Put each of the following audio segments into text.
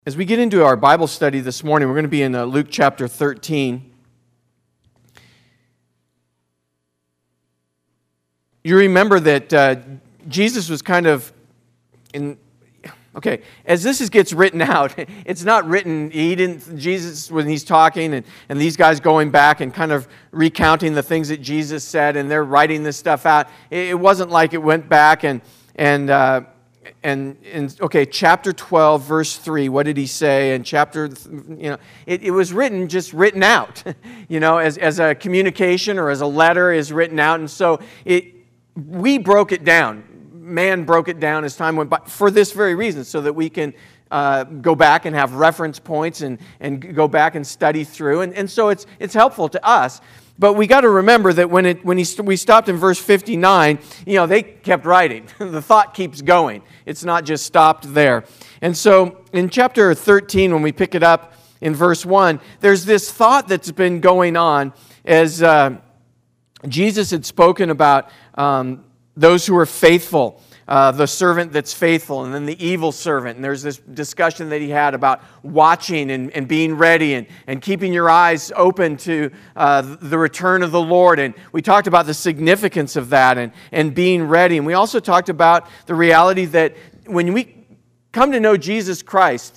As we get into our Bible study this morning, we're going to be in Luke chapter 13. You remember that Jesus was kind of as this gets written out, it's not written, Jesus, when he's talking and these guys going back and kind of recounting the things that Jesus said and they're writing this stuff out. It wasn't like it went back and chapter 12, verse 3, what did he say? And it was written out, as a communication or as a letter is written out. And so we broke it down. Man broke it down as time went by for this very reason, so that we can go back and have reference points and go back and study through. And so it's helpful to us. But we got to remember that we stopped in verse 59, they kept writing. The thought keeps going. It's not just stopped there. And so in chapter 13, when we pick it up in verse 1, there's this thought that's been going on as Jesus had spoken about those who are faithful. The servant that's faithful, and then the evil servant. And there's this discussion that he had about watching and being ready and keeping your eyes open to the return of the Lord. And we talked about the significance of that and being ready. And we also talked about the reality that when we come to know Jesus Christ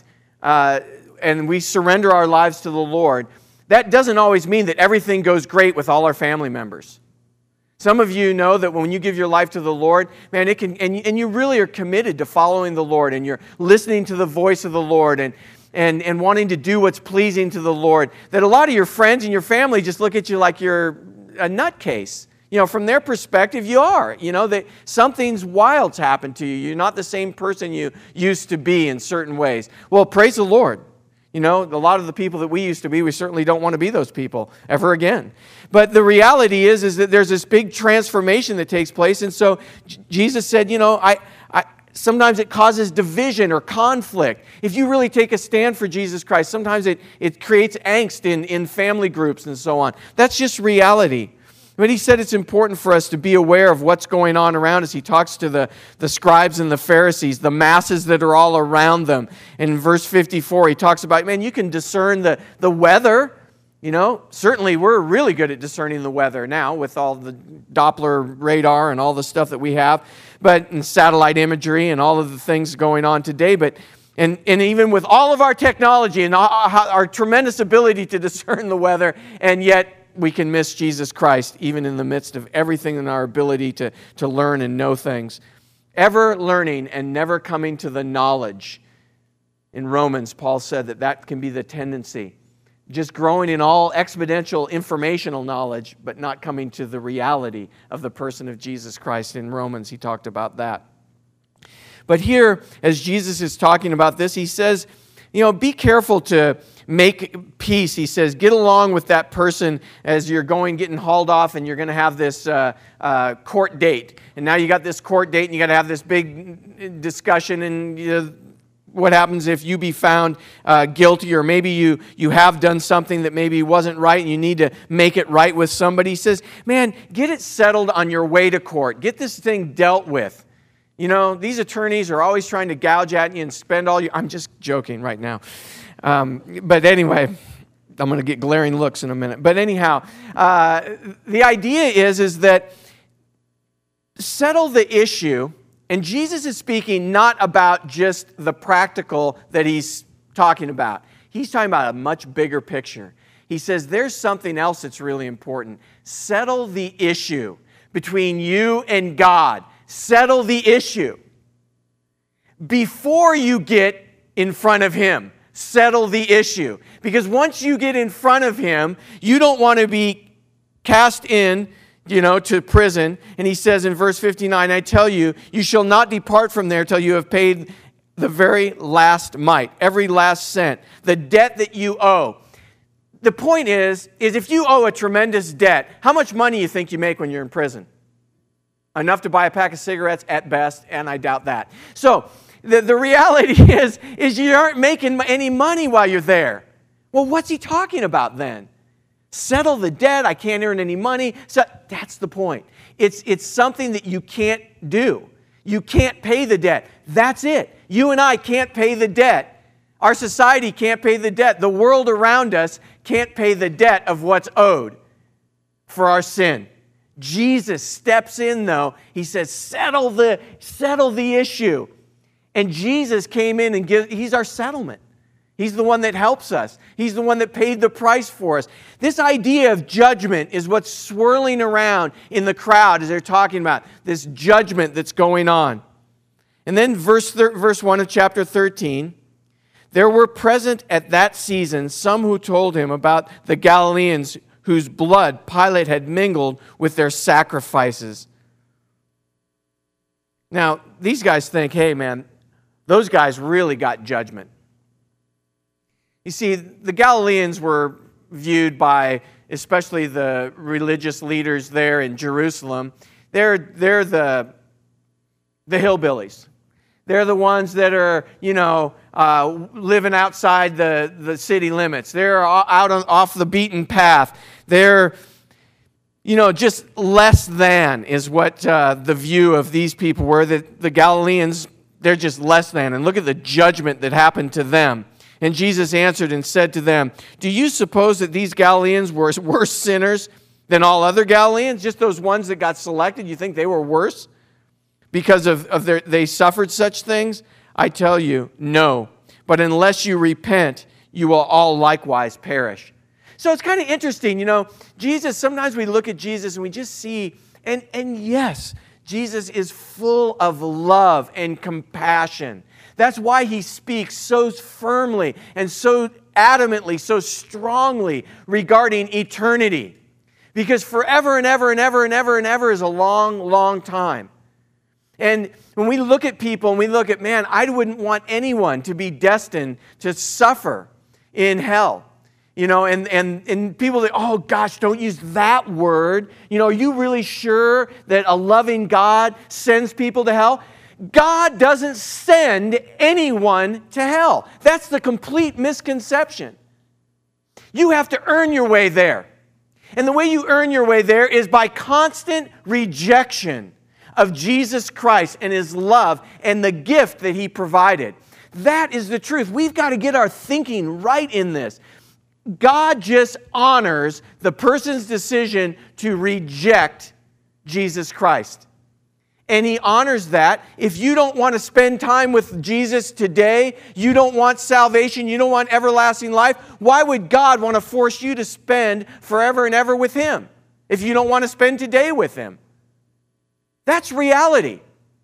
and we surrender our lives to the Lord, that doesn't always mean that everything goes great with all our family members. Some of you know that when you give your life to the Lord, man, it can, and you really are committed to following the Lord, and you're listening to the voice of the Lord and wanting to do what's pleasing to the Lord, that a lot of your friends and your family just look at you like you're a nutcase. From their perspective, you are. That something's wild's happened to you. You're not the same person you used to be in certain ways. Well, praise the Lord. A lot of the people that we used to be, we certainly don't want to be those people ever again. But the reality is that there's this big transformation that takes place. And so Jesus said, sometimes it causes division or conflict. If you really take a stand for Jesus Christ, sometimes it creates angst in family groups and so on. That's just reality. But he said it's important for us to be aware of what's going on around us. He talks to the scribes and the Pharisees, the masses that are all around them. And in verse 54, he talks about, man, you can discern the weather. Certainly we're really good at discerning the weather now with all the Doppler radar and all the stuff that we have, and satellite imagery and all of the things going on today. But and even with all of our technology and our tremendous ability to discern the weather, and yet we can miss Jesus Christ even in the midst of everything in our ability to learn and know things. Ever learning and never coming to the knowledge. In Romans, Paul said that can be the tendency. Just growing in all exponential informational knowledge, but not coming to the reality of the person of Jesus Christ. In Romans, he talked about that. But here, as Jesus is talking about this, he says, be careful to make peace. He says, get along with that person as you're getting hauled off, and you're going to have this court date. And now you got this court date, and you got to have this big discussion, and what happens if you be found guilty, or maybe you have done something that maybe wasn't right, and you need to make it right with somebody. He says, man, get it settled on your way to court. Get this thing dealt with. These attorneys are always trying to gouge at you and spend all your... I'm just joking right now. But anyway, I'm going to get glaring looks in a minute. But anyhow, the idea is that settle the issue, and Jesus is speaking not about just the practical that he's talking about. He's talking about a much bigger picture. He says there's something else that's really important. Settle the issue between you and God. Settle the issue. Before you get in front of Him, settle the issue. Because once you get in front of Him, you don't want to be cast in, to prison. And he says in verse 59, I tell you, you shall not depart from there till you have paid the very last mite, every last cent, the debt that you owe. The point is if you owe a tremendous debt, how much money do you think you make when you're in prison? Enough to buy a pack of cigarettes at best, and I doubt that. So the reality is you aren't making any money while you're there. Well, what's he talking about then? Settle the debt, I can't earn any money. So that's the point. It's something that you can't do. You can't pay the debt. That's it. You and I can't pay the debt. Our society can't pay the debt. The world around us can't pay the debt of what's owed for our sin. Jesus steps in, though. He says, settle the issue. And Jesus came in and He's our settlement. He's the one that helps us. He's the one that paid the price for us. This idea of judgment is what's swirling around in the crowd as they're talking about this judgment that's going on. And then verse 1 of chapter 13, there were present at that season some who told him about the Galileans whose blood Pilate had mingled with their sacrifices. Now, these guys think, hey man, those guys really got judgment. You see, the Galileans were viewed by, especially the religious leaders there in Jerusalem, they're the hillbillies. They're the ones that are, living outside the city limits. They're out off the beaten path. They're, just less than is what the view of these people were. That the Galileans, they're just less than. And look at the judgment that happened to them. And Jesus answered and said to them, do you suppose that these Galileans were worse sinners than all other Galileans? Just those ones that got selected, you think they were worse because they suffered such things? I tell you, no. But unless you repent, you will all likewise perish. So it's kind of interesting, Jesus, sometimes we look at Jesus and we just see, and yes, Jesus is full of love and compassion. That's why he speaks so firmly and so adamantly, so strongly regarding eternity. Because forever and ever and ever and ever and ever is a long, long time. And when we look at people and we look at, man, I wouldn't want anyone to be destined to suffer in hell. And people say, oh gosh, don't use that word. Are you really sure that a loving God sends people to hell? God doesn't send anyone to hell. That's the complete misconception. You have to earn your way there. And the way you earn your way there is by constant rejection of Jesus Christ and His love and the gift that He provided. That is the truth. We've got to get our thinking right in this. God just honors the person's decision to reject Jesus Christ. And He honors that. If you don't want to spend time with Jesus today, you don't want salvation, you don't want everlasting life, why would God want to force you to spend forever and ever with Him if you don't want to spend today with Him? That's reality.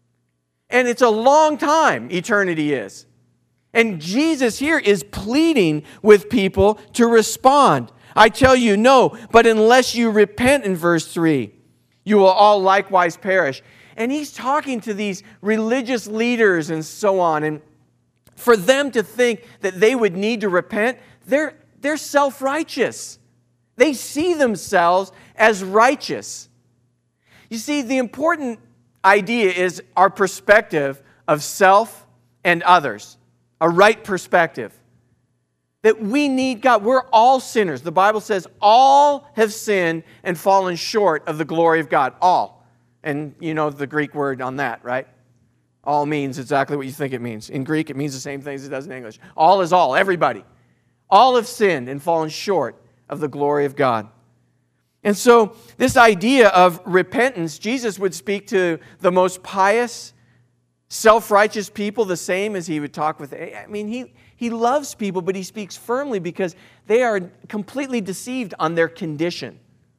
And it's a long time, eternity is. And Jesus here is pleading with people to respond. I tell you, no, but unless you repent in verse 3, you will all likewise perish. And He's talking to these religious leaders and so on. And for them to think that they would need to repent, they're self-righteous. They see themselves as righteous. You see, the important idea is our perspective of self and others. A right perspective. That we need God. We're all sinners. The Bible says all have sinned and fallen short of the glory of God. All. And you know the Greek word on that, right? All means exactly what you think it means. In Greek, it means the same thing as it does in English. All is all, everybody. All have sinned and fallen short of the glory of God. And so, this idea of repentance, Jesus would speak to the most pious, self-righteous people the same as He would talk with. I mean, He loves people, but He speaks firmly because they are completely deceived on their condition.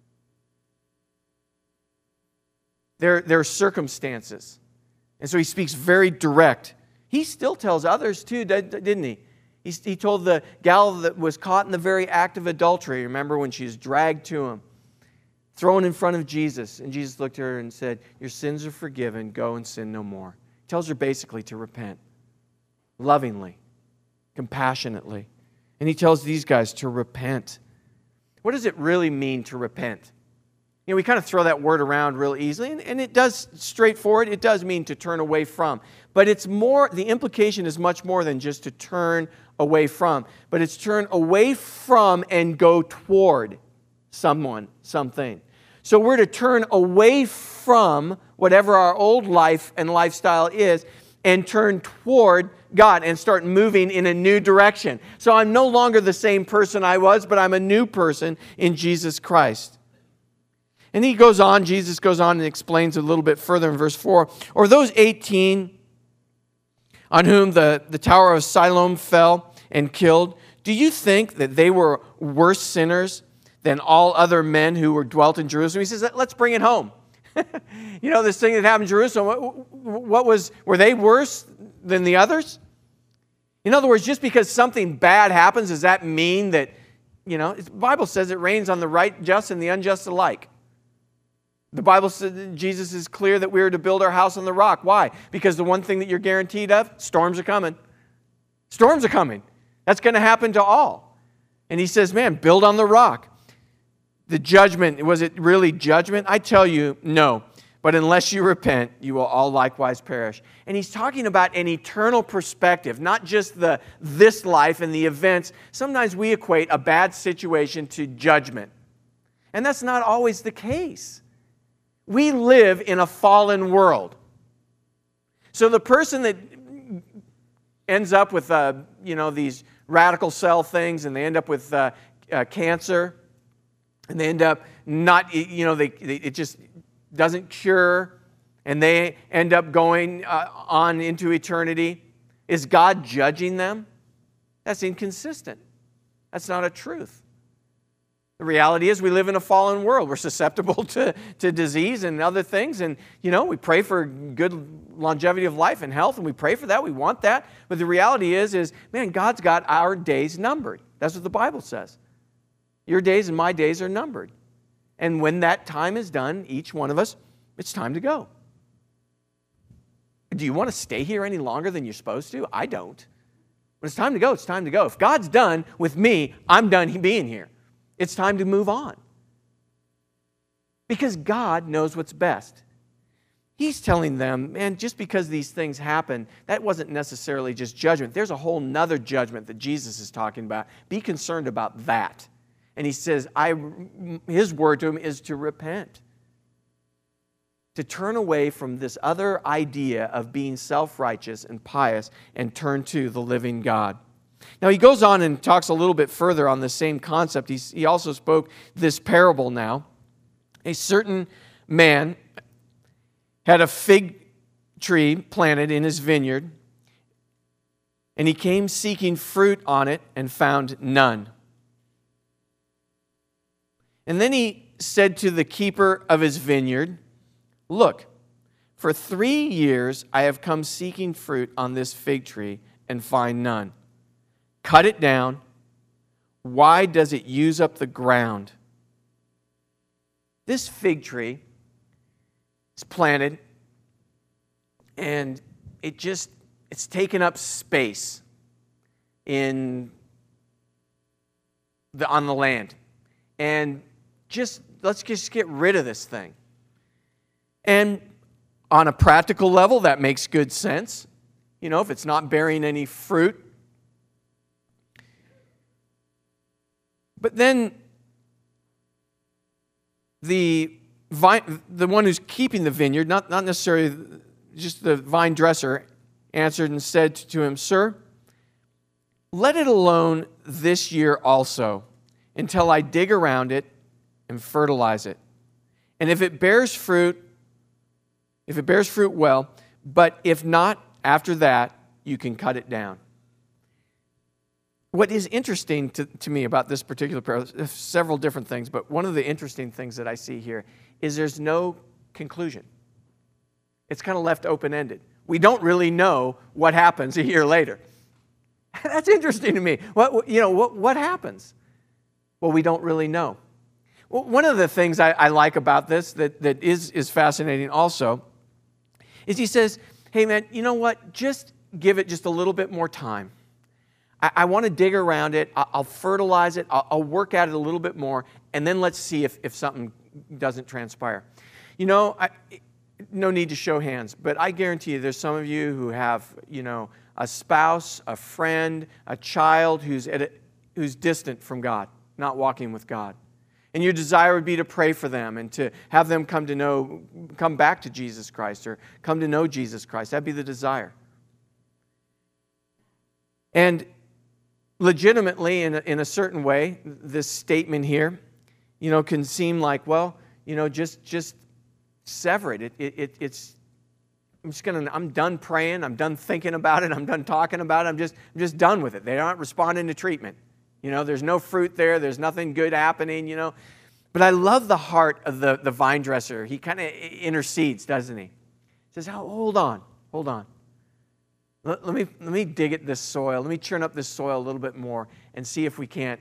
Their circumstances. And so He speaks very direct. He still tells others too, didn't He? He told the gal that was caught in the very act of adultery, remember when she was dragged to Him, thrown in front of Jesus, and Jesus looked at her and said, your sins are forgiven, go and sin no more. He tells her basically to repent, lovingly, compassionately. And He tells these guys to repent. What does it really mean to repent? You know, we kind of throw that word around real easily, and it does, straightforward, it does mean to turn away from. But it's more, the implication is much more than just to turn away from, but it's turn away from and go toward someone, something. So we're to turn away from whatever our old life and lifestyle is and turn toward God and start moving in a new direction. So I'm no longer the same person I was, but I'm a new person in Jesus Christ. And Jesus goes on and explains a little bit further in verse 4. Or those 18 on whom the tower of Siloam fell and killed, do you think that they were worse sinners than all other men who were dwelt in Jerusalem? He says, let's bring it home. This thing that happened in Jerusalem, were they worse than the others? In other words, just because something bad happens, does that mean that, the Bible says it rains on the right, just, and the unjust alike. The Bible says Jesus is clear that we are to build our house on the rock. Why? Because the one thing that you're guaranteed of, storms are coming. Storms are coming. That's going to happen to all. And he says, man, build on the rock. The judgment, was it really judgment? I tell you, no. But unless you repent, you will all likewise perish. And he's talking about an eternal perspective, not just this life and the events. Sometimes we equate a bad situation to judgment. And that's not always the case. We live in a fallen world. So the person that ends up with, these radical cell things, and they end up with cancer, and they end up not, it just doesn't cure, and they end up going on into eternity. Is God judging them? That's inconsistent. That's not a truth. The reality is we live in a fallen world. We're susceptible to disease and other things. And, we pray for good longevity of life and health, and we pray for that. We want that. But the reality is, man, God's got our days numbered. That's what the Bible says. Your days and my days are numbered. And when that time is done, each one of us, it's time to go. Do you want to stay here any longer than you're supposed to? I don't. When it's time to go, it's time to go. If God's done with me, I'm done being here. It's time to move on. Because God knows what's best. He's telling them, man, just because these things happen, that wasn't necessarily just judgment. There's a whole nother judgment that Jesus is talking about. Be concerned about that. And he says, his word to him is to repent. To turn away from this other idea of being self-righteous and pious and turn to the living God. Now, he goes on and talks a little bit further on the same concept. He also spoke this parable now. A certain man had a fig tree planted in his vineyard, and he came seeking fruit on it and found none. And then he said to the keeper of his vineyard, "Look, for 3 years I have come seeking fruit on this fig tree and find none. Cut it down. Why does it use up the ground?" This fig tree is planted, and it's taken up space on the land. And let's just get rid of this thing. And on a practical level, that makes good sense. If it's not bearing any fruit. But then the one who's keeping the vineyard, not necessarily just the vine dresser, answered and said to him, "Sir, let it alone this year also, until I dig around it and fertilize it. And if it bears fruit, well, but if not, after that, you can cut it down." What is interesting to me about this particular parable, there's several different things, but one of the interesting things that I see here is there's no conclusion. It's kind of left open-ended. We don't really know what happens a year later. That's interesting to me. What happens? Well, we don't really know. Well, one of the things I like about this that is fascinating also is he says, "Hey man, you know what? Just give it just a little bit more time. I want to dig around it. I'll fertilize it. I'll work at it a little bit more, and then let's see if something doesn't transpire." No need to show hands, but I guarantee you there's some of you who have, a spouse, a friend, a child who's distant from God, not walking with God. And your desire would be to pray for them and to have them come back to Jesus Christ or come to know Jesus Christ. That'd be the desire. And legitimately, in a certain way, this statement here, can seem like, well, just sever it. I'm done praying. I'm done thinking about it. I'm done talking about it. I'm just done with it. They aren't responding to treatment. There's no fruit there. There's nothing good happening, But I love the heart of the vine dresser. He kind of intercedes, doesn't he? He says, oh, hold on. Let me dig at this soil. Let me churn up this soil a little bit more and see if we can't,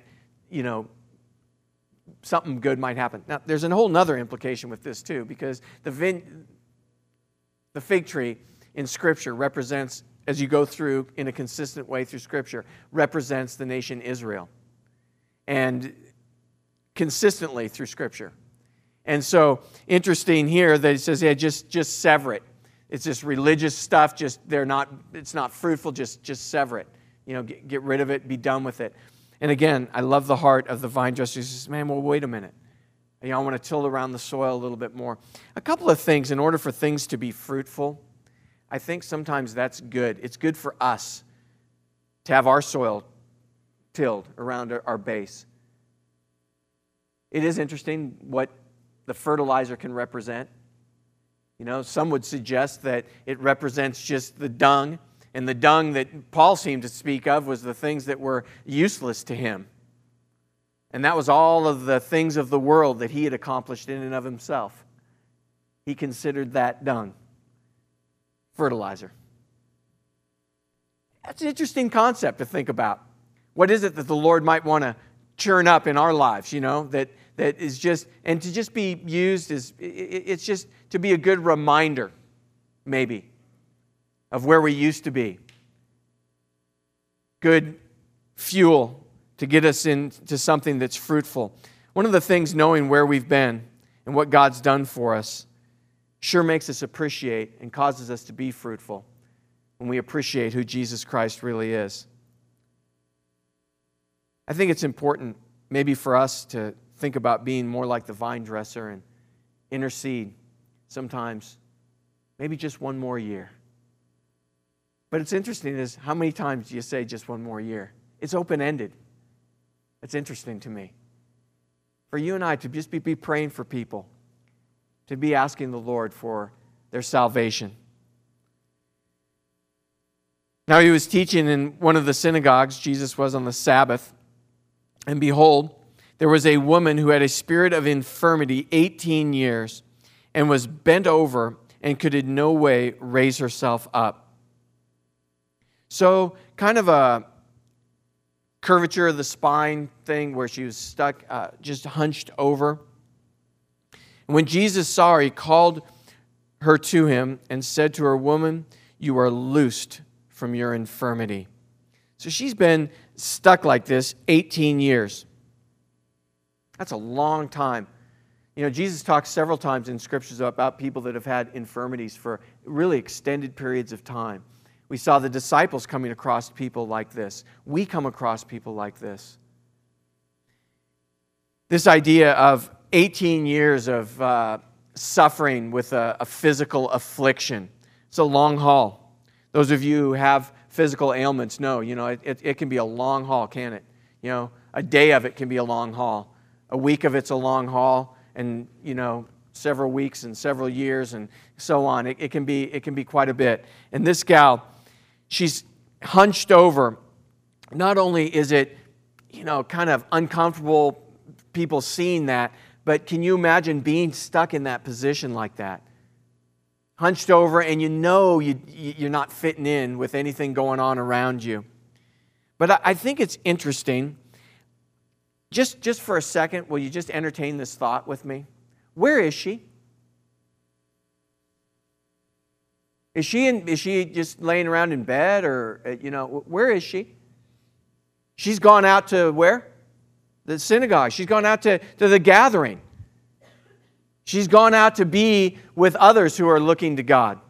something good might happen. Now, there's a whole other implication with this too, because the fig tree in Scripture represents, as you go through in a consistent way through Scripture, represents the nation Israel. And consistently through Scripture. And so, interesting here that it says, yeah, just sever it. It's just religious stuff, it's not fruitful, just sever it. Get rid of it, be done with it. And again, I love the heart of the vine dresser. He says, man, well, wait a minute. I want to till around the soil a little bit more. A couple of things, in order for things to be fruitful, I think sometimes that's good. It's good for us to have our soil tilled around our base. It is interesting what the fertilizer can represent. Some would suggest that it represents just the dung, and the dung that Paul seemed to speak of was the things that were useless to him. And that was all of the things of the world that he had accomplished in and of himself. He considered that dung fertilizer. That's an interesting concept to think about. What is it that the Lord might want to churn up in our lives, that is just, and to just be used as, it's just to be a good reminder, maybe, of where we used to be. Good fuel to get us into something that's fruitful. One of the things, knowing where we've been and what God's done for us, sure makes us appreciate and causes us to be fruitful when we appreciate who Jesus Christ really is. I think it's important maybe for us to think about being more like the vine dresser and intercede sometimes, maybe just one more year. But it's interesting is how many times do you say just one more year? It's open-ended. It's interesting to me. For you and I to just be praying for people, to be asking the Lord for their salvation. Now he was teaching in one of the synagogues, Jesus was on the Sabbath, and behold, there was a woman who had a spirit of infirmity 18 years and was bent over and could in no way raise herself up. So kind of a curvature of the spine thing where she was stuck, just hunched over. And when Jesus saw her, he called her to him and said to her, "Woman, you are loosed from your infirmity." So she's been stuck like this 18 years. That's a long time. Jesus talks several times in Scriptures about people that have had infirmities for really extended periods of time. We saw the disciples coming across people like this. We come across people like this. This idea of 18 years of suffering with a physical affliction. It's a long haul. Those of you who have physical ailments know, it can be a long haul, can't it? A day of it can be a long haul. A week of it's a long haul, and several weeks and several years and so on. It can be quite a bit. And this gal, she's hunched over. Not only is it, kind of uncomfortable people seeing that, but can you imagine being stuck in that position like that? Hunched over, and you're not fitting in with anything going on around you. But I think it's interesting. Just for a second, will you just entertain this thought with me? Where is she? Is she just laying around in bed, or where is she? She's gone out to where? The synagogue. She's gone out to the gathering. She's gone out to be with others who are looking to God.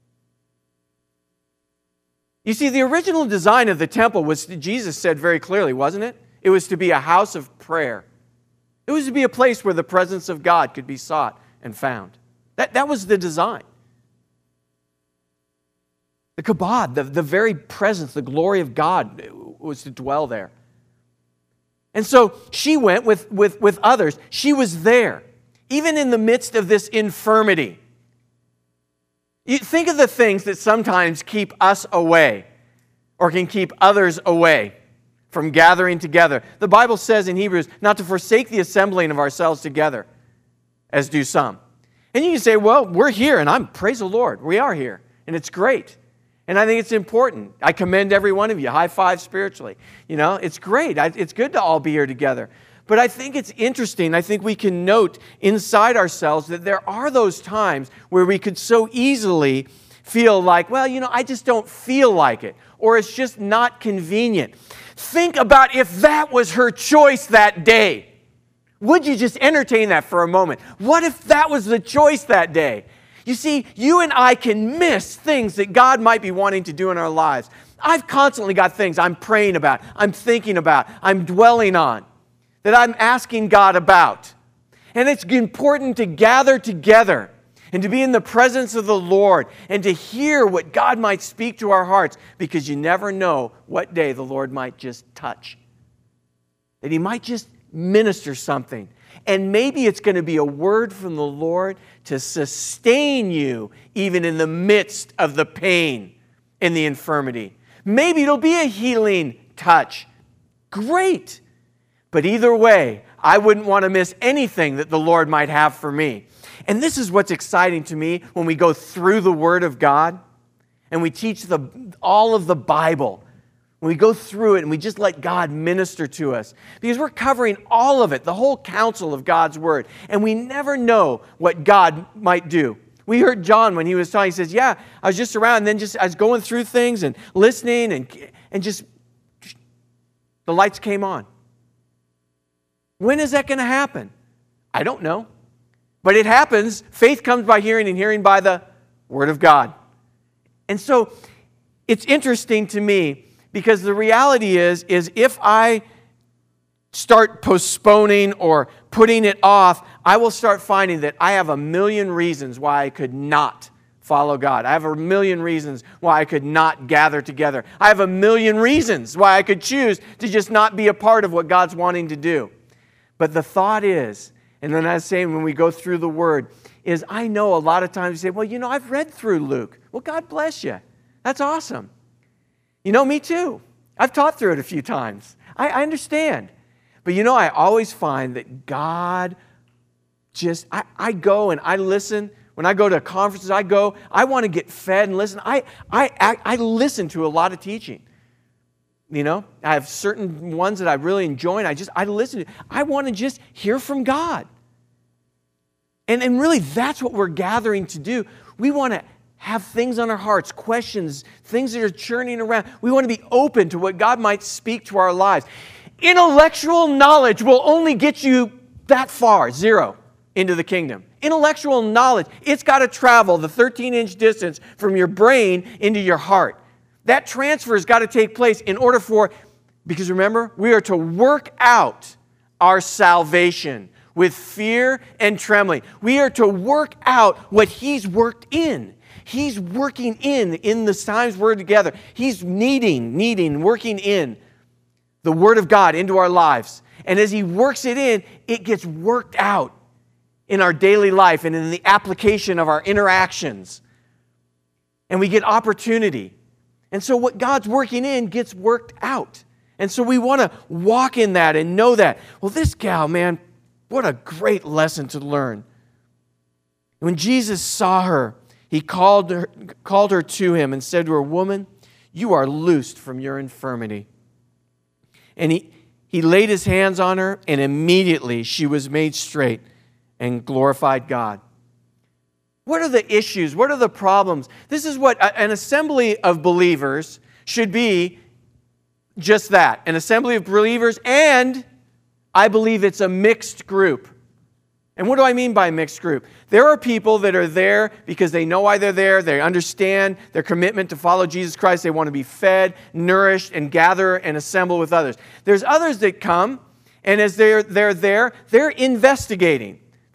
You see, the original design of the temple was, Jesus said very clearly, wasn't it? It was to be a house of prayer. It was to be a place where the presence of God could be sought and found. That was the design. The kabod, the very presence, the glory of God was to dwell there. And so she went with others. She was there, even in the midst of this infirmity. You think of the things that sometimes keep us away or can keep others away from gathering together. The Bible says in Hebrews not to forsake the assembling of ourselves together, as do some. And you can say, well, we're here, and praise the Lord, we are here, and it's great. And I think it's important. I commend every one of you. High five spiritually. It's great. It's good to all be here together. But I think it's interesting. I think we can note inside ourselves that there are those times where we could so easily feel like, well, I just don't feel like it. Or it's just not convenient. Think about if that was her choice that day. Would you just entertain that for a moment? What if that was the choice that day? You see, you and I can miss things that God might be wanting to do in our lives. I've constantly got things I'm praying about, I'm thinking about, I'm dwelling on, that I'm asking God about. And it's important to gather together and to be in the presence of the Lord and to hear what God might speak to our hearts, because you never know what day the Lord might just touch. That He might just minister something. And maybe it's going to be a word from the Lord to sustain you even in the midst of the pain and the infirmity. Maybe it'll be a healing touch. Great. But either way, I wouldn't want to miss anything that the Lord might have for me. And this is what's exciting to me when we go through the Word of God and we teach all of the Bible. When we go through it and we just let God minister to us. Because we're covering all of it, the whole counsel of God's Word. And we never know what God might do. We heard John when he was talking, he says, yeah, I was just around and then I was going through things and listening and just the lights came on. When is that going to happen? I don't know. But it happens. Faith comes by hearing and hearing by the Word of God. And so it's interesting to me, because the reality is if I start postponing or putting it off, I will start finding that I have a million reasons why I could not follow God. I have a million reasons why I could not gather together. I have a million reasons why I could choose to just not be a part of what God's wanting to do. But the thought is, and then I was saying when we go through the Word, is I know a lot of times you say, well, I've read through Luke. Well, God bless you. That's awesome. Me too. I've taught through it a few times. I understand. But I always find that God I go and I listen. When I go to conferences, I want to get fed and listen. I listen to a lot of teaching. I have certain ones that I really enjoy and I listen to. I want to just hear from God. And really that's what we're gathering to do. We want to have things on our hearts, questions, things that are churning around. We want to be open to what God might speak to our lives. Intellectual knowledge will only get you that far, 0, into the kingdom. Intellectual knowledge, it's got to travel the 13-inch distance from your brain into your heart. That transfer has got to take place in order because remember, we are to work out our salvation with fear and trembling. We are to work out what He's worked in. He's working in the times we're together. He's working in the Word of God into our lives. And as He works it in, it gets worked out in our daily life and in the application of our interactions. And we get opportunity. And so what God's working in gets worked out. And so we want to walk in that and know that. Well, this gal, man, what a great lesson to learn. When Jesus saw her, He called her to Him and said to her, "Woman, you are loosed from your infirmity." And he laid His hands on her, and immediately she was made straight and glorified God. What are the issues? What are the problems? This is what an assembly of believers should be, just that. An assembly of believers, and I believe it's a mixed group. And what do I mean by mixed group? There are people that are there because they know why they're there. They understand their commitment to follow Jesus Christ. They want to be fed, nourished, and gather and assemble with others. There's others that come, and as they're there, they're investigating.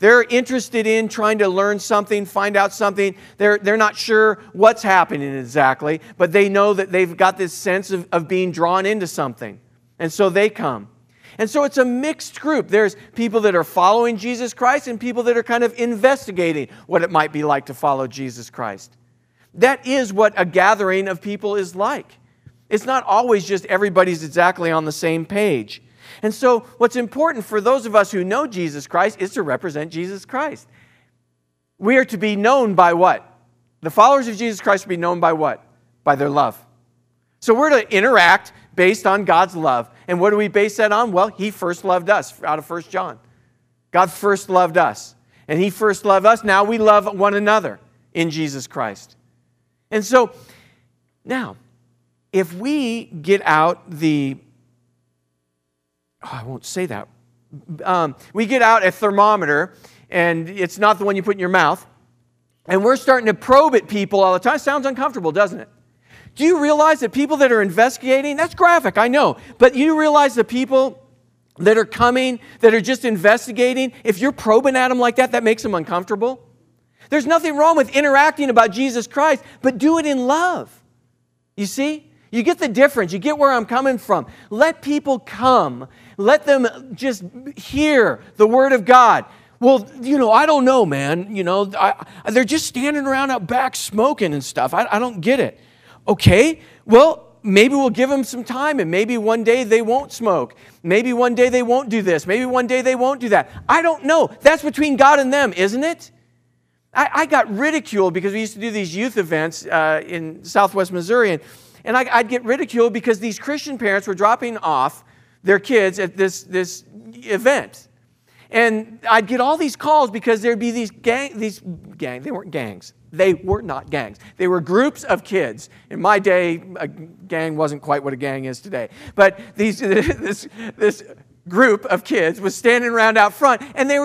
They're interested in trying to learn something, find out something. They're not sure what's happening exactly, but they know that they've got this sense of being drawn into something. And so they come. And so it's a mixed group. There's people that are following Jesus Christ and people that are kind of investigating what it might be like to follow Jesus Christ. That is what a gathering of people is like. It's not always just everybody's exactly on the same page. And so what's important for those of us who know Jesus Christ is to represent Jesus Christ. We are to be known by what? The followers of Jesus Christ will be known by what? By their love. So we're to interact based on God's love. And what do we base that on? Well, He first loved us, out of 1 John. God first loved us. And He first loved us. Now we love one another in Jesus Christ. And so, now, if we get out the... I won't say that. We get out a thermometer, and it's not the one you put in your mouth, and we're starting to probe at people all the time. Sounds uncomfortable, doesn't it? Do you realize that people that are investigating, that's graphic, I know, but you realize the people that are coming, that are just investigating, if you're probing at them like that, that makes them uncomfortable? There's nothing wrong with interacting about Jesus Christ, but do it in love. You see? You get the difference. You get where I'm coming from. Let people come. Let them just hear the Word of God. Well, I don't know, man. They're just standing around out back smoking and stuff. I don't get it. Okay, well, maybe we'll give them some time, and maybe one day they won't smoke. Maybe one day they won't do this. Maybe one day they won't do that. I don't know. That's between God and them, isn't it? I got ridiculed because we used to do these youth events in Southwest Missouri, and I'd get ridiculed because these Christian parents were dropping off their kids at this event. And I'd get all these calls because there'd be these gangs. They weren't gangs. They were not gangs. They were groups of kids. In my day, a gang wasn't quite what a gang is today. But this group of kids was standing around out front, and they were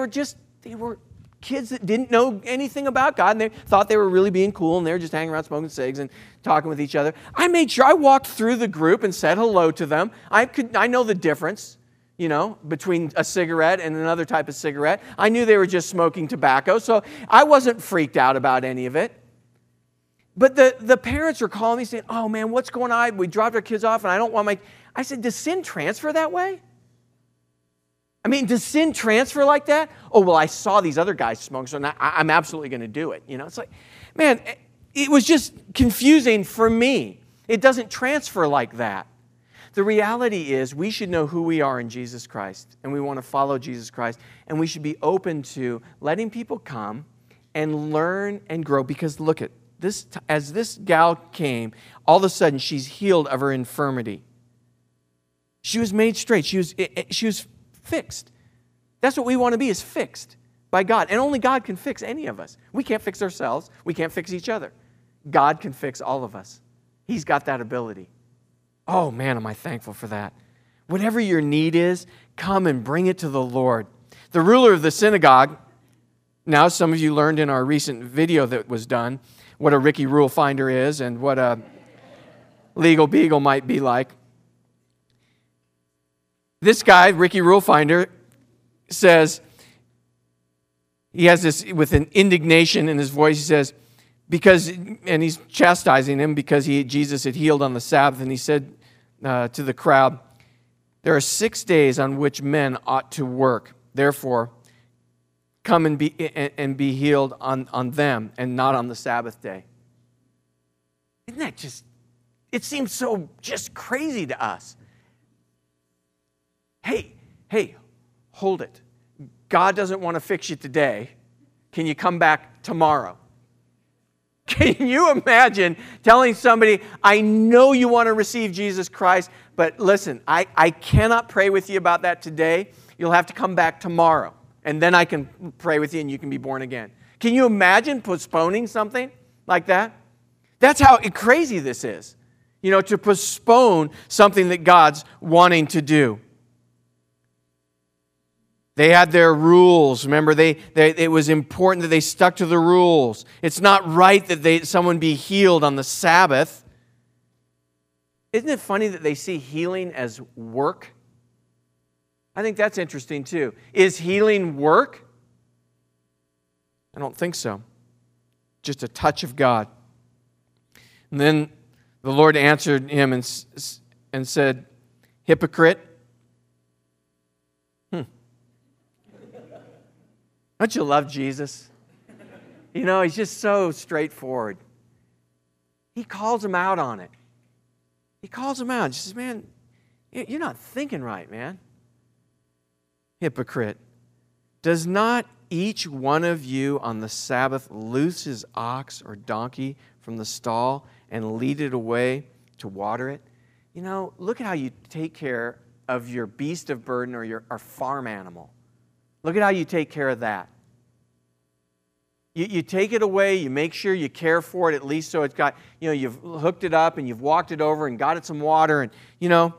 kids that didn't know anything about God, and they thought they were really being cool, and they were just hanging around smoking cigs and talking with each other. I made sure I walked through the group and said hello to them. I know the difference, between a cigarette and another type of cigarette. I knew they were just smoking tobacco, so I wasn't freaked out about any of it. But the parents were calling me saying, oh man, what's going on? We dropped our kids off, and I don't want I said, does sin transfer that way? I mean, does sin transfer like that? Oh, well, I saw these other guys smoke, so now I'm absolutely going to do it. It's like, man, it was just confusing for me. It doesn't transfer like that. The reality is we should know who we are in Jesus Christ, and we want to follow Jesus Christ, and we should be open to letting people come and learn and grow, because look at this, as this gal came, all of a sudden she's healed of her infirmity. She was made straight. She was fixed. That's what we want to be, is fixed by God. And only God can fix any of us. We can't fix ourselves. We can't fix each other. God can fix all of us. He's got that ability. Oh man, am I thankful for that. Whatever your need is, come and bring it to the Lord. The ruler of the synagogue, now some of you learned in our recent video that was done what a Ricky Rule Finder is and what a legal beagle might be like. This guy, Ricky Rule Finder, says, he has this with an indignation in his voice, he says, and he's chastising him because Jesus had healed on the Sabbath, and he said to the crowd, there are 6 days on which men ought to work. Therefore, come and be healed on them and not on the Sabbath day. Isn't that just, it seems so just crazy to us. Hey, hold it. God doesn't want to fix you today. Can you come back tomorrow? Can you imagine telling somebody, I know you want to receive Jesus Christ, but listen, I cannot pray with you about that today. You'll have to come back tomorrow, and then I can pray with you and you can be born again. Can you imagine postponing something like that? That's how crazy this is. To postpone something that God's wanting to do. They had their rules. Remember, it was important that they stuck to the rules. It's not right that someone be healed on the Sabbath. Isn't it funny that they see healing as work? I think that's interesting too. Is healing work? I don't think so. Just a touch of God. And then the Lord answered him and said, hypocrite. Don't you love Jesus? You know, he's just so straightforward. He calls him out on it. He calls him out. He says, man, you're not thinking right, man. Hypocrite. Does not each one of you on the Sabbath loose his ox or donkey from the stall and lead it away to water it? You know, look at how you take care of your beast of burden or your farm animal. Look at how you take care of that. You take it away, you make sure you care for it at least so it's got, you know, you've hooked it up and you've walked it over and got it some water and, you know.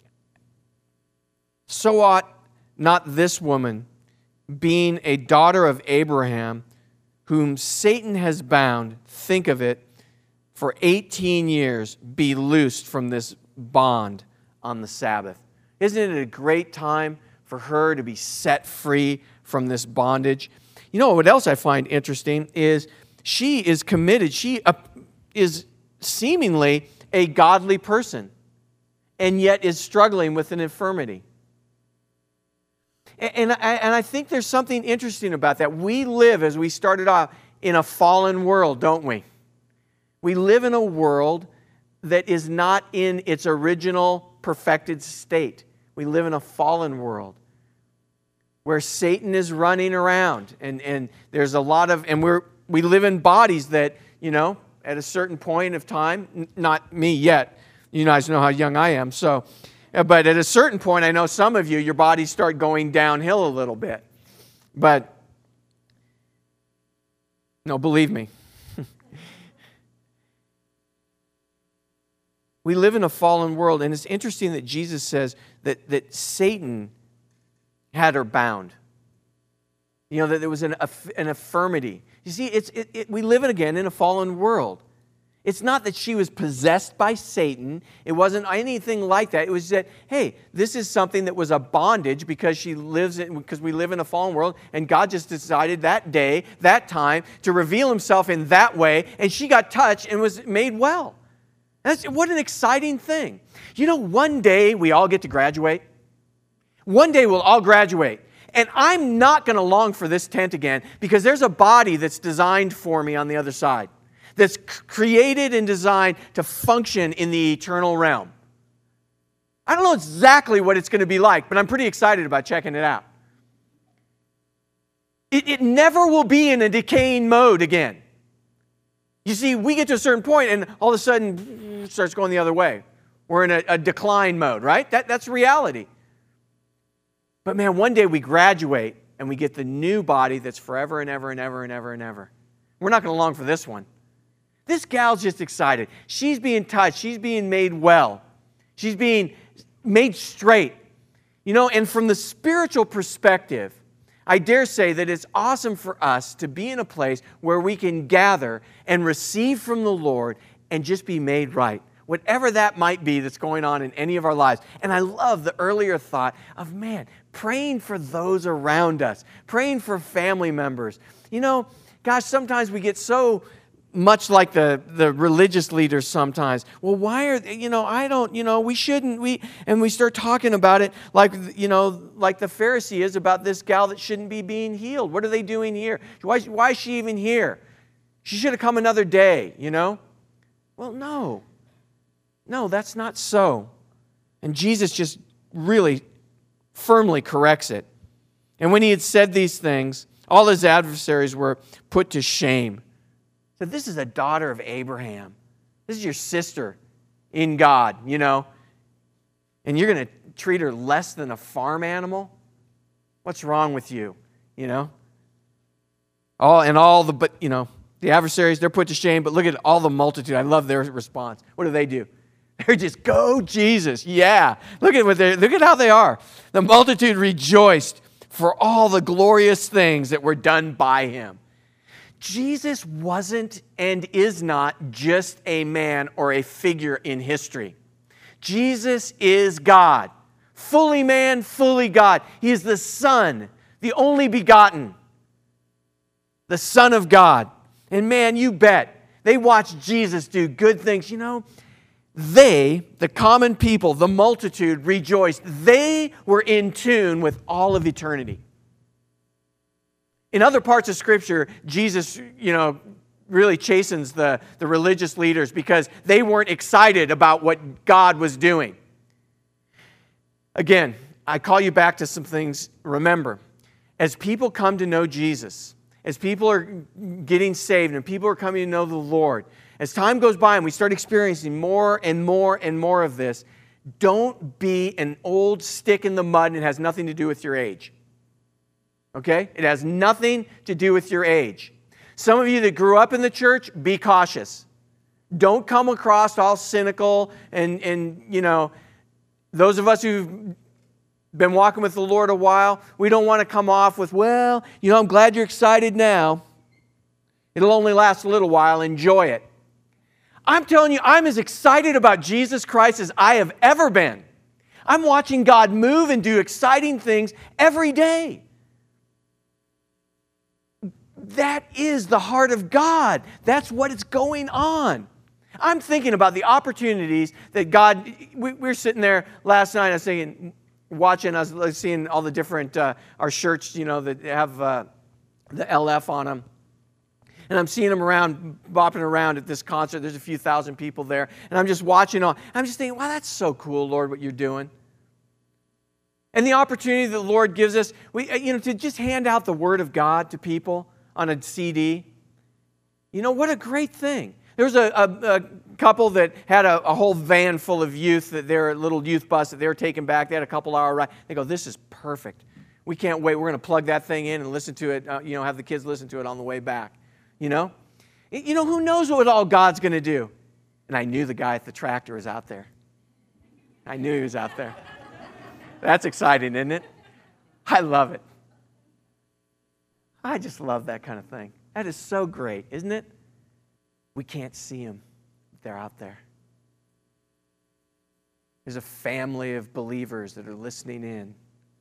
So ought not this woman, being a daughter of Abraham, whom Satan has bound, think of it, for 18 years, be loosed from this bond on the Sabbath. Isn't it a great time for her to be set free from this bondage? You know what else I find interesting is she is committed. She is seemingly a godly person and yet is struggling with an infirmity. And I think there's something interesting about that. We live, as we started off, in a fallen world, don't we? We live in a world that is not in its original perfected state. We live in a fallen world where Satan is running around, and there's a lot of, and we live in bodies that, you know, at a certain point of time, not me yet, you guys know how young I am, so, but at a certain point, I know some of you, your bodies start going downhill a little bit, but, no, believe me. We live in a fallen world, and it's interesting that Jesus says that Satan had her bound. You know, that there was an infirmity. You see, we live again in a fallen world. It's not that she was possessed by Satan. It wasn't anything like that. It was that, hey, this is something that was a bondage because we live in a fallen world, and God just decided that day, that time, to reveal himself in that way, and she got touched and was made well. What an exciting thing. You know, one day we all get to graduate. One day we'll all graduate. And I'm not going to long for this tent again because there's a body that's designed for me on the other side. That's created and designed to function in the eternal realm. I don't know exactly what it's going to be like, but I'm pretty excited about checking it out. It never will be in a decaying mode again. You see, we get to a certain point and all of a sudden it starts going the other way. We're in a decline mode, right? That's reality. But man, one day we graduate and we get the new body that's forever and ever and ever and ever and ever. We're not going to long for this one. This gal's just excited. She's being touched. She's being made well. She's being made straight. You know, and from the spiritual perspective, I dare say that it's awesome for us to be in a place where we can gather and receive from the Lord and just be made right. Whatever that might be that's going on in any of our lives. And I love the earlier thought of, man, praying for those around us, praying for family members. You know, gosh, sometimes we get so much like the religious leaders sometimes. Well, why are, I don't, we shouldn't, and we start talking about it like, like the Pharisee is about this gal that shouldn't be being healed. What are they doing here? Why is she even here? She should have come another day, Well, no, that's not so. And Jesus just really firmly corrects it. And when he had said these things, all his adversaries were put to shame. So this is a daughter of Abraham. This is your sister in God, and you're going to treat her less than a farm animal? What's wrong with you, The adversaries, they're put to shame, but look at all the multitude. I love their response. What do? They're just, go Jesus, yeah. Look at how they are. The multitude rejoiced for all the glorious things that were done by him. Jesus wasn't and is not just a man or a figure in history. Jesus is God. Fully man, fully God. He is the Son, the only begotten, the Son of God. And man, you bet, they watched Jesus do good things. You know, they, the common people, the multitude, rejoiced. They were in tune with all of eternity. In other parts of Scripture, Jesus, really chastens the religious leaders because they weren't excited about what God was doing. Again, I call you back to some things. Remember, as people come to know Jesus, as people are getting saved and people are coming to know the Lord, as time goes by and we start experiencing more and more and more of this, don't be an old stick in the mud, and it has nothing to do with your age. Okay? It has nothing to do with your age. Some of you that grew up in the church, be cautious. Don't come across all cynical and those of us who've been walking with the Lord a while, we don't want to come off with, well, I'm glad you're excited now. It'll only last a little while. Enjoy it. I'm telling you, I'm as excited about Jesus Christ as I have ever been. I'm watching God move and do exciting things every day. That is the heart of God. That's what is going on. I'm thinking about the opportunities that God... We were sitting there last night, I was thinking... watching, I was seeing all the different, our shirts, that have the LF on them. And I'm seeing them around, bopping around at this concert. There's a few thousand people there. And I'm just watching all. I'm just thinking, wow, that's so cool, Lord, what you're doing. And the opportunity that the Lord gives us, to just hand out the Word of God to people on a CD. What a great thing. There was a couple that had a whole van full of youth, that their little youth bus that they were taking back. They had a couple-hour ride. They go, this is perfect. We can't wait. We're going to plug that thing in and listen to it, have the kids listen to it on the way back. Who knows what all God's going to do? And I knew the guy at the tractor was out there. I knew he was out there. That's exciting, isn't it? I love it. I just love that kind of thing. That is so great, isn't it? We can't see them. They're out there. There's a family of believers that are listening in.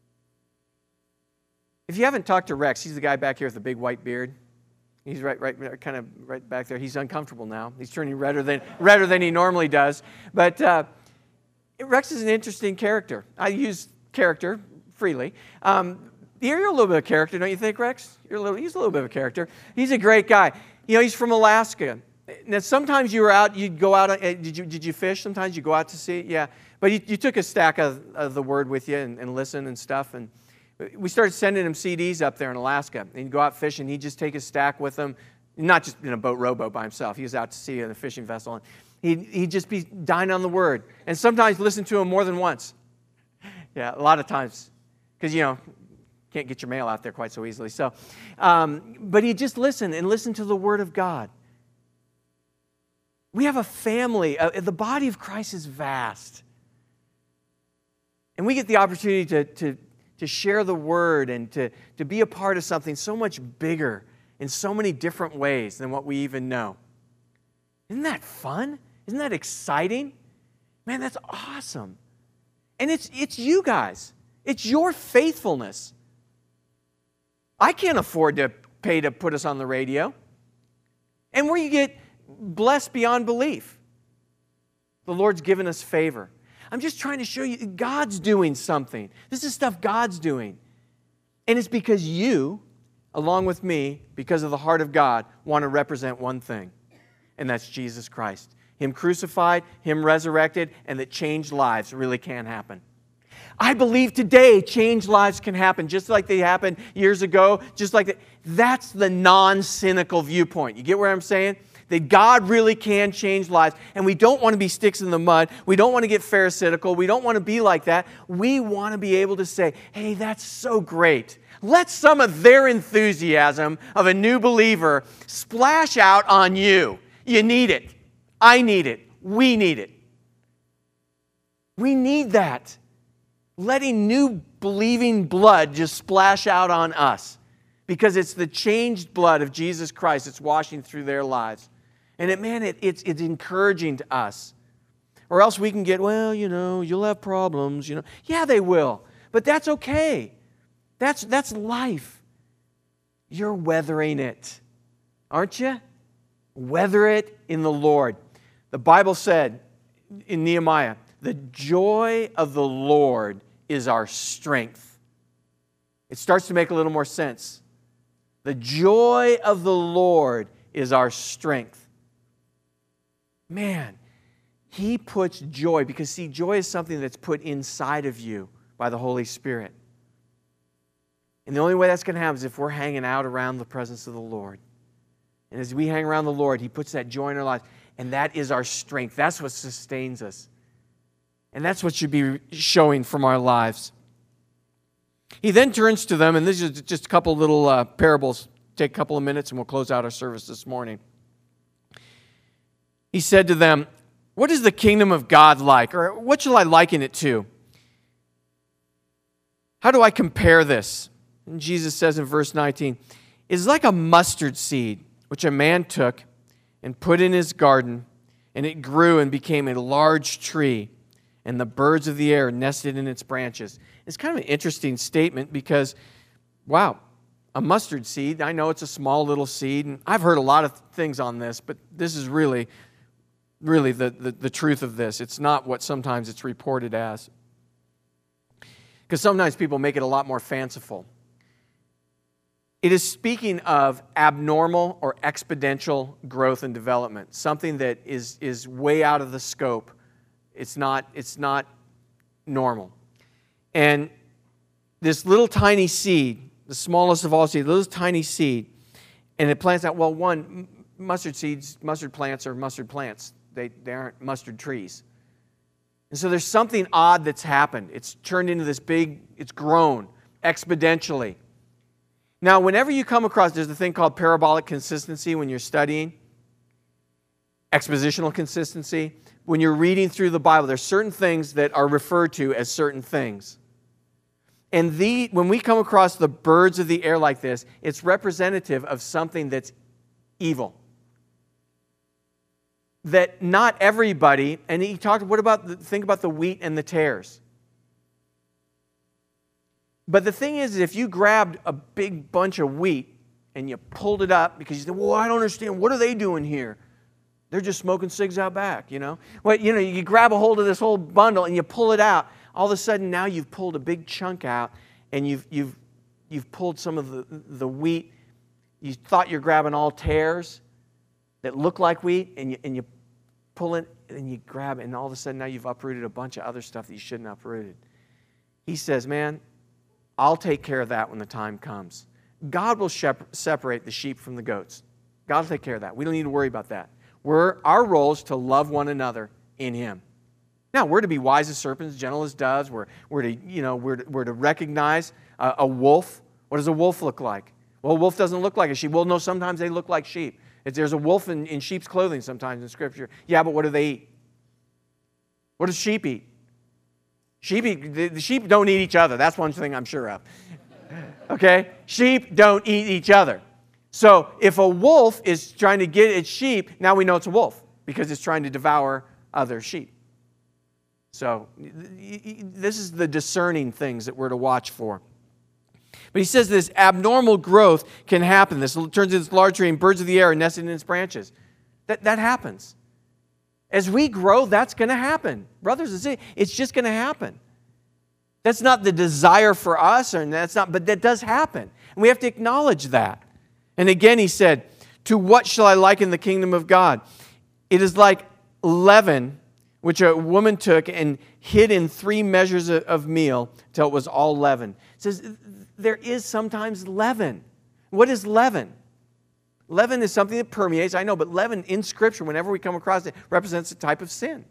If you haven't talked to Rex, he's the guy back here with the big white beard. He's right back there. He's uncomfortable now. He's turning redder than he normally does. But Rex is an interesting character. I use character freely. You're a little bit of character, don't you think, Rex? He's a little bit of a character. He's a great guy. He's from Alaska. Now, sometimes you'd go out. Did you fish? Sometimes you go out to sea. Yeah, but you took a stack of the Word with you and listen and stuff. And we started sending him CDs up there in Alaska. And he'd go out fishing. He'd just take a stack with him, not just in a rowboat by himself. He was out to sea in a fishing vessel, and he'd just be dining on the Word. And sometimes listen to him more than once. Yeah, a lot of times, because can't get your mail out there quite so easily. So, but he'd just listen to the Word of God. We have a family. The body of Christ is vast. And we get the opportunity to share the Word and to be a part of something so much bigger in so many different ways than what we even know. Isn't that fun? Isn't that exciting? Man, that's awesome. And it's you guys. It's your faithfulness. I can't afford to pay to put us on the radio. And where you get blessed beyond belief. The Lord's given us favor. I'm just trying to show you God's doing something. This is stuff God's doing. And it's because you, along with me, because of the heart of God, want to represent one thing. And that's Jesus Christ. Him crucified, Him resurrected, and that changed lives really can happen. I believe today changed lives can happen just like they happened years ago. That's the non-cynical viewpoint. You get what I'm saying? That God really can change lives. And we don't want to be sticks in the mud. We don't want to get pharisaical. We don't want to be like that. We want to be able to say, hey, that's so great. Let some of their enthusiasm of a new believer splash out on you. You need it. I need it. We need it. We need that. Letting new believing blood just splash out on us. Because it's the changed blood of Jesus Christ that's washing through their lives. And it's encouraging to us. Or else we can get, you'll have problems, Yeah, they will. But that's okay. That's life. You're weathering it. aren't you? Weather it in the Lord. The Bible said in Nehemiah, the joy of the Lord is our strength. It starts to make a little more sense. The joy of the Lord is our strength. Man, He puts joy, because see, joy is something that's put inside of you by the Holy Spirit. And the only way that's going to happen is if we're hanging out around the presence of the Lord. And as we hang around the Lord, He puts that joy in our lives. And that is our strength. That's what sustains us. And that's what should be showing from our lives. He then turns to them, and this is just a couple little parables. Take a couple of minutes and we'll close out our service this morning. He said to them, what is the kingdom of God like? Or what shall I liken it to? How do I compare this? And Jesus says in verse 19, it is like a mustard seed, which a man took and put in his garden, and it grew and became a large tree, and the birds of the air nested in its branches. It's kind of an interesting statement because, wow, a mustard seed, I know it's a small little seed, and I've heard a lot of things on this, but this is really the truth of this. It's not what sometimes it's reported as. Because sometimes people make it a lot more fanciful. It is speaking of abnormal or exponential growth and development, something that is way out of the scope. It's not normal. And this little tiny seed, the smallest of all seeds, little tiny seed, and it plants out, well, one, mustard plants are mustard plants. They aren't mustard trees. And so there's something odd that's happened. It's turned into this big, it's grown exponentially. Now, whenever you come across, there's a thing called parabolic consistency when you're studying, expositional consistency. When you're reading through the Bible, there's certain things that are referred to as certain things. And when we come across the birds of the air like this, it's representative of something that's evil. That not everybody, and he talked, think about the wheat and the tares. But the thing is, if you grabbed a big bunch of wheat and you pulled it up because you said, well, I don't understand, what are they doing here? They're just smoking cigs out back, you know? Well, you grab a hold of this whole bundle and you pull it out. All of a sudden now you've pulled a big chunk out and you've pulled some of the wheat. You thought you're grabbing all tares that look like wheat, and you pull it and you grab it, and all of a sudden now you've uprooted a bunch of other stuff that you shouldn't have uprooted. He says, man, I'll take care of that when the time comes. God will separate the sheep from the goats. God will take care of that. We don't need to worry about that. Our role is to love one another in Him. Now, we're to be wise as serpents, gentle as doves. We're to recognize a wolf. What does a wolf look like? Well, a wolf doesn't look like a sheep. Well, no, sometimes they look like sheep. There's a wolf in sheep's clothing sometimes in Scripture. Yeah, but what do they eat? What does sheep eat? The sheep don't eat each other. That's one thing I'm sure of. Okay? Sheep don't eat each other. So if a wolf is trying to get its sheep, now we know it's a wolf because it's trying to devour other sheep. So this is the discerning things that we're to watch for. But he says this abnormal growth can happen. This turns into this large tree, and birds of the air are nested in its branches. That happens. As we grow, that's going to happen. Brothers and sisters, it's just going to happen. That's not the desire for us, but that does happen. And we have to acknowledge that. And again, he said, to what shall I liken the kingdom of God? It is like leaven, which a woman took and hid in 3 measures of meal till it was all leaven. It says there is sometimes leaven. What is leaven? Leaven is something that permeates, I know, but leaven in Scripture, whenever we come across it, represents a type of sin.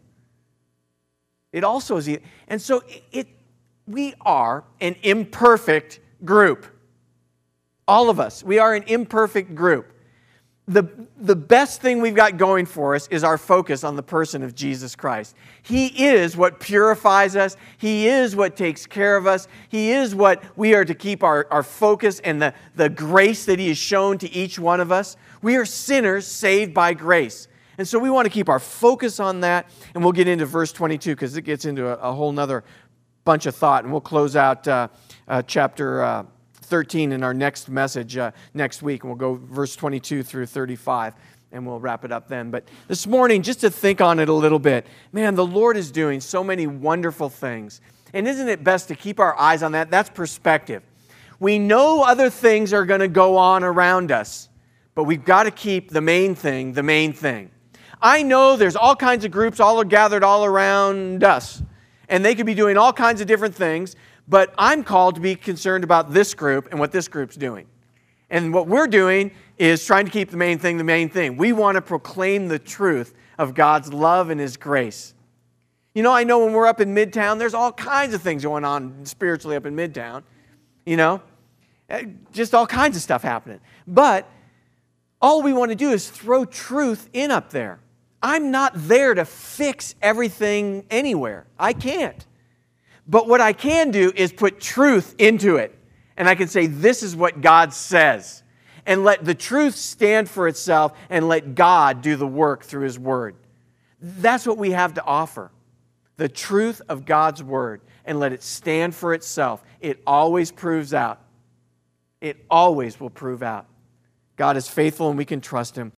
It also is, and so we are an imperfect group. All of us, we are an imperfect group. The best thing we've got going for us is our focus on the person of Jesus Christ. He is what purifies us. He is what takes care of us. He is what we are to keep our focus and the grace that He has shown to each one of us. We are sinners saved by grace. And so we want to keep our focus on that. And we'll get into verse 22 because it gets into a whole nother bunch of thought. And we'll close out chapter 13 in our next message next week, and we'll go verse 22 through 35, and we'll wrap it up then. But this morning, just to think on it a little bit, man, the Lord is doing so many wonderful things. And isn't it best to keep our eyes on that? That's perspective. We know other things are going to go on around us, but we've got to keep the main thing the main thing. I know there's all kinds of groups all gathered all around us, and they could be doing all kinds of different things, but I'm called to be concerned about this group and what this group's doing. And what we're doing is trying to keep the main thing the main thing. We want to proclaim the truth of God's love and His grace. You know, I know when we're up in Midtown, there's all kinds of things going on spiritually up in Midtown. You know, just all kinds of stuff happening. But all we want to do is throw truth in up there. I'm not there to fix everything anywhere. I can't. But what I can do is put truth into it. And I can say, this is what God says. And let the truth stand for itself and let God do the work through His Word. That's what we have to offer. The truth of God's Word. And let it stand for itself. It always proves out. It always will prove out. God is faithful and we can trust Him.